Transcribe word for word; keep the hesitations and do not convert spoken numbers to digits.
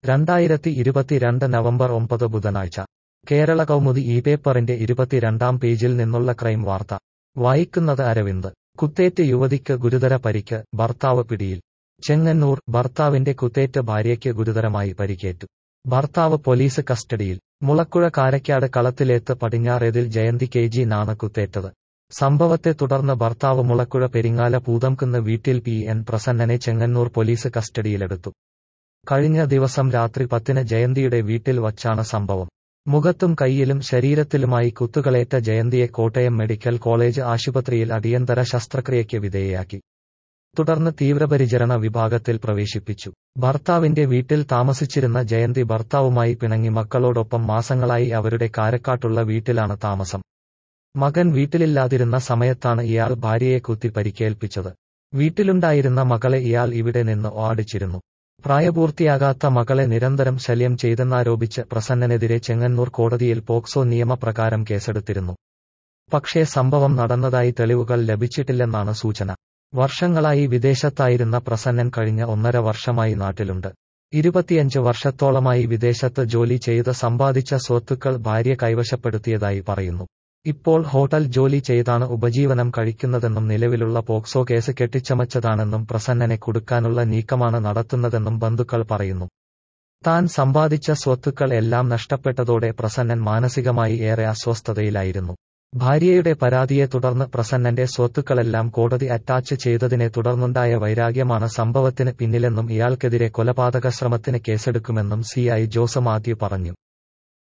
രണ്ടായിരത്തി ഇരുപത്തിരണ്ട് നവംബർ ഒമ്പത് ബുധനാഴ്ച കേരള കൗമുദി ഈ പേപ്പറിന്റെ ഇരുപത്തിരണ്ടാം പേജിൽ നിന്നുള്ള ക്രൈം വാർത്ത വായിക്കുന്നത് അരവിന്ദ്. കുത്തേറ്റ് യുവതിക്ക് ഗുരുതര പരിക്ക്, ഭർത്താവ് പിടിയിൽ. ചെങ്ങന്നൂർ. ഭർത്താവിന്റെ കുത്തേറ്റ് ഭാര്യയ്ക്ക് ഗുരുതരമായി പരിക്കേറ്റു. ഭർത്താവ് പോലീസ് കസ്റ്റഡിയിൽ. മുളക്കുഴ കാരക്കാട് കളത്തിലേത്ത് പടിഞ്ഞാറേതിൽ ജയന്തി കെ ജി നാണ് കുത്തേറ്റത്. സംഭവത്തെ തുടർന്ന് ഭർത്താവ് മുളക്കുഴ പെരിങ്ങാല പൂതംകുന്ന് വീട്ടിൽ പി എൻ പ്രസന്നനെ ചെങ്ങന്നൂർ പോലീസ് കസ്റ്റഡിയിലെടുത്തു. കഴിഞ്ഞ ദിവസം രാത്രി പത്തിന് ജയന്തിയുടെ വീട്ടിൽ വച്ചാണ് സംഭവം. മുഖത്തും കൈയിലും ശരീരത്തിലുമായി കുത്തുകളേറ്റ ജയന്തിയെ കോട്ടയം മെഡിക്കൽ കോളേജ് ആശുപത്രിയിൽ അടിയന്തര ശസ്ത്രക്രിയയ്ക്ക് വിധേയയാക്കി. തുടർന്ന് തീവ്രപരിചരണ വിഭാഗത്തിൽ പ്രവേശിപ്പിച്ചു. ഭർത്താവിന്റെ വീട്ടിൽ താമസിച്ചിരുന്ന ജയന്തി ഭർത്താവുമായി പിണങ്ങി മക്കളോടൊപ്പം മാസങ്ങളായി അവരുടെ കാരക്കാട്ടുള്ള വീട്ടിലാണ് താമസം. മകൻ വീട്ടിലില്ലാതിരുന്ന സമയത്താണ് ഇയാൾ ഭാര്യയെ കുത്തി പരിക്കേൽപ്പിച്ചത്. വീട്ടിലുണ്ടായിരുന്ന മകളെ ഇയാൾ ഇവിടെ നിന്ന് ഓടിച്ചിരുന്നു. പ്രായപൂർത്തിയാകാത്ത മകളെ നിരന്തരം ശല്യം ചെയ്തെന്നാരോപിച്ച് പ്രസന്നനെതിരെ ചെങ്ങന്നൂർ കോടതിയിൽ പോക്സോ നിയമപ്രകാരം കേസെടുത്തിരുന്നു. പക്ഷേ സംഭവം നടന്നതായി തെളിവുകൾ ലഭിച്ചിട്ടില്ലെന്നാണ് സൂചന. വർഷങ്ങളായി വിദേശത്തായിരുന്ന പ്രസന്നൻ കഴിഞ്ഞ ഒന്നര വർഷമായി നാട്ടിലുണ്ട്. ഇരുപത്തിയഞ്ച് വർഷത്തോളമായി വിദേശത്ത് ജോലി ചെയ്ത് സമ്പാദിച്ച സ്വത്തുക്കൾ ഭാര്യ കൈവശപ്പെടുത്തിയതായി പറയുന്നു. ഇപ്പോൾ ഹോട്ടൽ ജോലി ചെയ്താണ് ഉപജീവനം കഴിക്കുന്നതെന്നും നിലവിലുള്ള പോക്സോ കേസ് കെട്ടിച്ചമച്ചതാണെന്നും പ്രസന്നനെ കുടുക്കാനുള്ള നീക്കമാണ് നടത്തുന്നതെന്നും ബന്ധുക്കൾ പറയുന്നു. താൻ സമ്പാദിച്ച സ്വത്തുക്കൾ എല്ലാം നഷ്ടപ്പെട്ടതോടെ പ്രസന്നൻ മാനസികമായി ഏറെ അസ്വസ്ഥതയിലായിരുന്നു. ഭാര്യയുടെ പരാതിയെ തുടർന്ന് പ്രസന്നന്റെ സ്വത്തുക്കളെല്ലാം കോടതി അറ്റാച്ച് ചെയ്തതിനെ തുടർന്നുണ്ടായ വൈരാഗ്യമാണ് സംഭവത്തിന് പിന്നിലെന്നും ഇയാൾക്കെതിരെ കൊലപാതക ശ്രമത്തിന് കേസെടുക്കുമെന്നും സി ഐ ജോസ് മാത്യു പറഞ്ഞു.